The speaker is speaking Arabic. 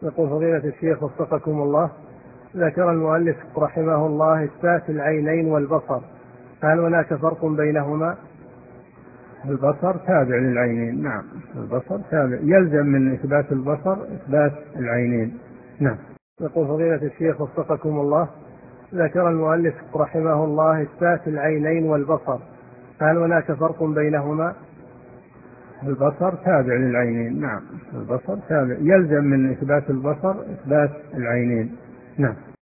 يقول فضيلة الشيخ وفقكم الله، ذكر المؤلف رحمه الله إثبات العينين والبصر، هل هناك فرق بينهما؟ البصر تابع للعينين، نعم، البصر تابع، يلزم من إثبات البصر إثبات العينين، نعم. يقول فضيلة الشيخ وفقكم الله، ذكر المؤلف رحمه الله إثبات العينين والبصر، هل هناك فرق بينهما؟ البصر تابع للعينين، نعم، البصر تابع، يلزم من إثبات البصر إثبات العينين، نعم.